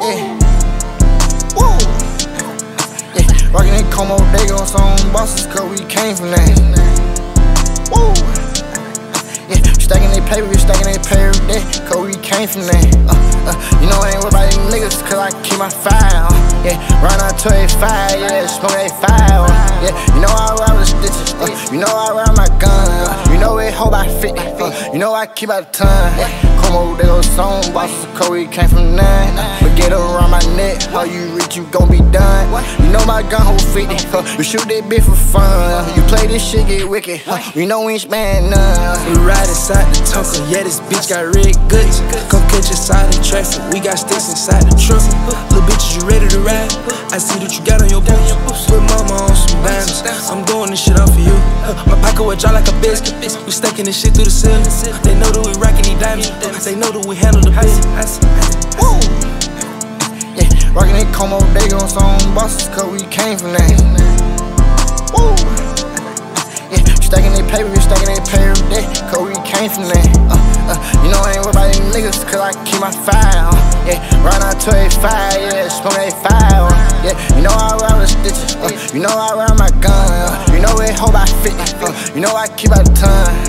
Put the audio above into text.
Yeah. Woo. Yeah. Rockin' that Como, they gon' some bosses, cause we came from that. Woo. Yeah. Stacking that paper, we stacking that paper, cause we came from that. You know I ain't worried about these niggas, cause I keep my fire. Yeah. Run out to a fire, yeah. Smoke that fire. Yeah. You know I ride with the stitches. You know I ride my gun. You know it hold by 50. You know I keep out a ton. Como, they go song bosses, cause we came from none. But get around my neck, how you reach, you gon' be done. You know my gun hold 50. We shoot that bitch for fun. You play this shit, get wicked. You know we ain't spend none. We ride inside the Tonka, yeah, this bitch got red guts. Come catch us out in traffic, we got sticks inside the truck. Little bitches, you ready to ride? I see that you got on your boots. Put mama on some diamonds, I'm doing this shit out for you. My pocket will dry like a biscuit. We stacking this shit through the ceiling. They know that we rockin' these diamonds. They know that we handle the business. Woo. Yeah, rockin' that Como, they gon' some bosses, cause we came from that. Woo. Yeah, stacking that paper, we stacking that paper, cause we came from that. You know I ain't worried about these niggas, cause I keep my fire. Yeah, run out to a fire, yeah, smoke that fire. Yeah, you know I ride with stitches. You know I ride my gun. You know it hold by 50. You know I keep out a ton.